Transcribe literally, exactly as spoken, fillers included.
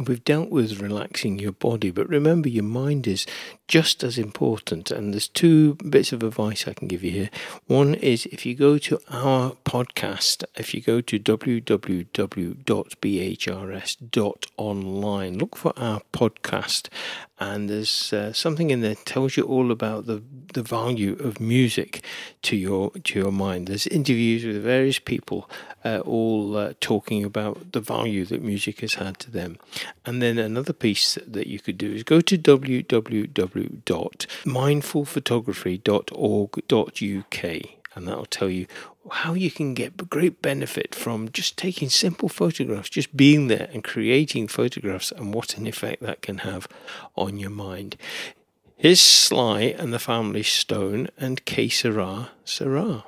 We've dealt with relaxing your body, but remember your mind is just as important. And there's two bits of advice I can give you here. One is if you go to our podcast, if you go to w w w dot b h r s dot online, look for our podcast, and there's uh, something in there that tells you all about the, the value of music to your to your mind. There's interviews with various people, uh, all uh, talking about the value that music has had to them. And then another piece that you could do is go to w w w dot mindful photography dot org dot u k, and that'll tell you how you can get great benefit from just taking simple photographs, just being there and creating photographs, and what an effect that can have on your mind. Here's Sly and the Family Stone and Que Sera, Sera.